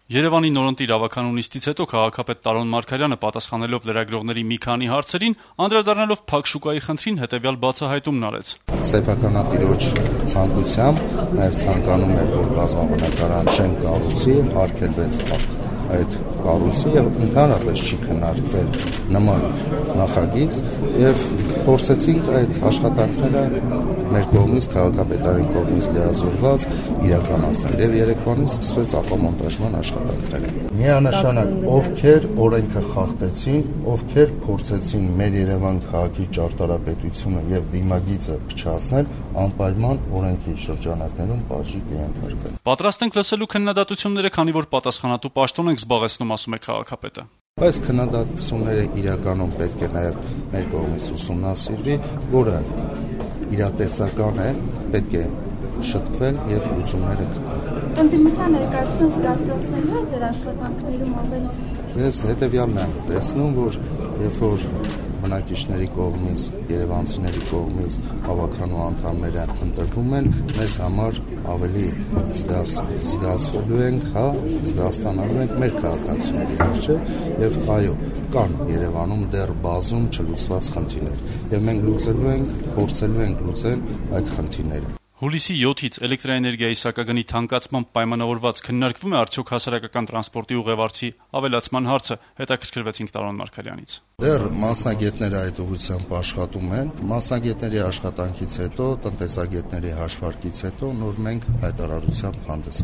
Երևանի նորընտիր ավականունիստից հետո քաղաքապետ Տարոն Մարգարյանը պատասխանելով լրագրողների մի քանի հարցերին, անդրադառնալով փակ շուկայի խնդրին, հետեւյալ բացահայտումն արեց. Սեփականատիրոջ ցանկությամբ նաև ցանկանում էր, որ բազմաբնակարան շենք կառուցի, արգելվեց այդ կառույցը եւ ընդհանրապես չի քննարկվել նման նախագիծ եւ փորձեցինք այդ աշխատանքները մեր կողմից քաղաքապետարանի կողմից լիազորված իրականացնել եւ երեկվանից սկսվեց ապամոնտաժման աշխատանքները։ Միանշանակ ովքեր օրենքը խախտեցին, ովքեր փորձեցին մեր Երևան քաղաքի ճարտարապետությունը եւ դիմագիծը փչացնել, անպայման օրենքի շրջանակներում բաժի կենթարկվեն։ Պատրաստ ենք լսելու քննադատությունները, քանի որ պատասխանատու պաշտոն ենք զբաղեցնում, ասում է քաղաքապետը։ Այս քննադատությունները իրականում պետք է նաև մեր կողմից ուսումնասիրվի, որը իրատեսական է, պետք է շտկվել եւ լուծումները գտնել։ Ընդդիմության ներկայացումը զգացողությունն է ձեր աշխատանքներում ավելի։ Ես հետեւյալն եմ տեսնում, որ երբ որ բնակիչների կողմից, երևանցիների կողմից հավաքանու անդամները ընտրվում են, մեզ համար ավելի զգացվելու ենք, զգաստանալու ենք մեր քաղաքացիների առջև եւ այո, կան Երևանում դեռ բազում չլուծված խնդիրներ եւ մենք փորձելու ենք լուծել այդ խնդիրները։ Հուլիսի 7-ից էլեկտրաէներգիայի սակագնի թանկացմամբ պայմանավորված քննարկվում է արդյոք հասարակական տրանսպորտի ուղևորցի ավելացման հարցը, հետաքրքրվեցինք Տարոն Մարգարյանից։ Դեռ մասնագետները այդ ուղղությամբ աշխատում են, մասնագետների աշխատանքից հետո, տնտեսագետների հաշվարկից հետո նոր մենք հայտարարությամբ հանդես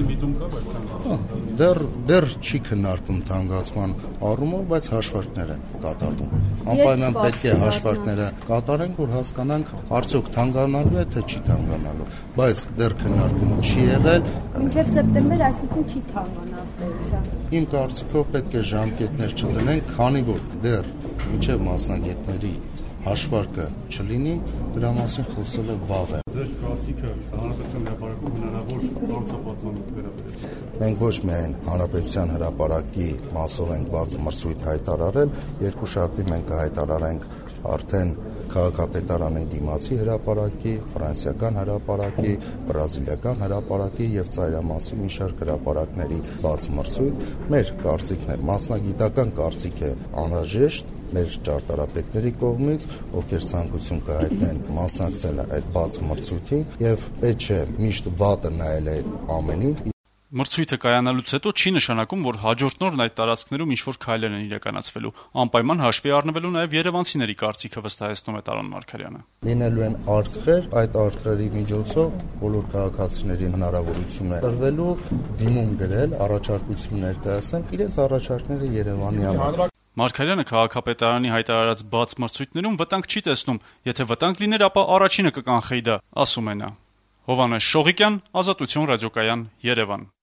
կգանք։ Դեռ չի քննարկվում թանկացման առումով, բայց հաշվարկներ են կատարվում։ Անպայման պետք է հաշվարկները կատարենք, որ հասկանանք արդյոք թանկանալու է թե չի թանկանալու, բայց դեռ քննարկում չի եղել։ Մինչև սեպտեմբեր, այսինքն չի թանկանա ըստ Իմ կարծիքով պետք է ժամկետներ չդնենք, քանի որ դեռ մինչև մասնագետների հաշվարկը չլինի, դրա մասին խոսելը վաղ է։ Ձեր կարծիքը հանրապետության հրապարակում հնարավոր առանցապատման վերաբերյալ։ Մենք ոչ միայն հանրապետության հրապարակի մասով ենք բաց մրցույթ հայտարարել, երկուշաբթի մենք կհայտարարենք արդեն քաղաքապետարանի դիմացի հրապարակի, ֆրանսիական հրապարակի, բրազիլիական հրապարակի եւ ծայրամասի մի շարք հրապարակների բաց մրցույթ։ Մեր կարծիքն է, մասնագիտական կարծիք է անհրաժեշտ մեր ճարտարապետների կողմից, ովքեր ցանկություն կհայտնեն մասնակցել այդ բաց մրցույթին եւ պետք չէ միշտ վատը նայել այդ ամենին։ Մրցույթը կայանալուց հետո չի նշանակում, որ հաջորդ նորն այդ տարածքներում ինչ-որ քայլեր են իրականացվելու, անպայման հաշվի առնվելու նաև երևանցիների կարծիքը, վստահեցնում է Տարոն Մարգարյանը։ Լինելու են արկղեր, այդ արկղերի միջոցով բոլոր քաղաքացիներին հնարավորություն է տրվելու դիմում գրել, առաջարկություն ներկայացնել, իրենց առաջարկները Երևանի համար։ Մարգարյանը քաղաքապետարանի հայտարարած բաց մրցույթներում վտանգ չի տեսնում, եթե վտանգ լիներ, ապա առաջինը կկանխեի դա, ասում է նա։ Հովհաննես Շողիկյան, Ազատություն ռադիոկայան, Երևան։